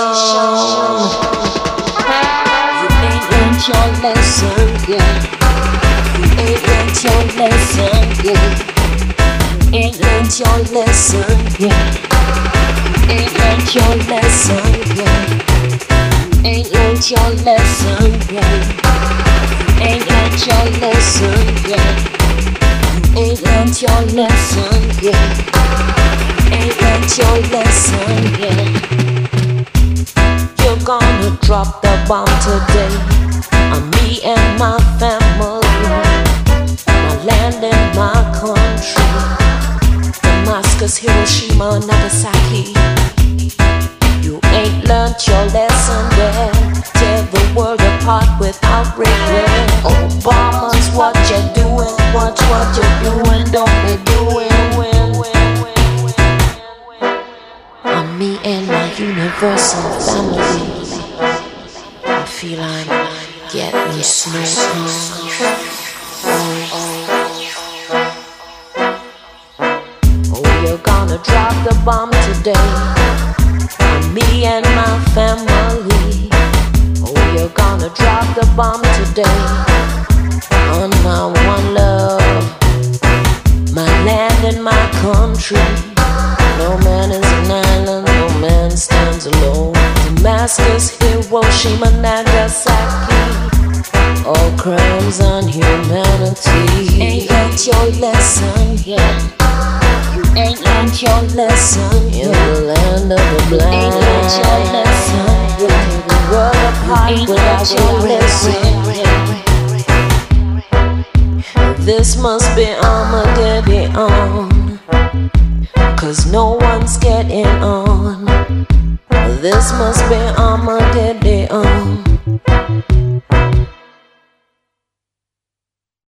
You ain't learned your lesson yet. You ain't learned your lesson yet. You ain't learned your lesson yet. You ain't learned your lesson yet. You ain't learned your lesson yet. You ain't learned your lesson yet. You ain't learned your lesson yet. Ain't learned your lesson yet. You're gonna drop the bomb today on me and my family, my land and my country. Damascus, Hiroshima, Nagasaki. You ain't learned your lesson yet. Tear the world apart without regret. Obama's what you're doing. Watch what you're doing. Don't be doing. Me and my universal family. I feel I'm getting snow. Oh, you're gonna drop the bomb today on me and my family. Oh, you're gonna drop the bomb today on my one love, my land and my country. No man is an island, no man stands alone. Damascus, Hiroshima, Nagasaki. All crimes on humanity. Ain't learned your lesson yet. You ain't learned your lesson yet. In the land of the blind. Ain't learned your lesson yet. The world apart without your lesson yet. This must be Armageddon, 'cause no one's getting on. This must be Armageddon.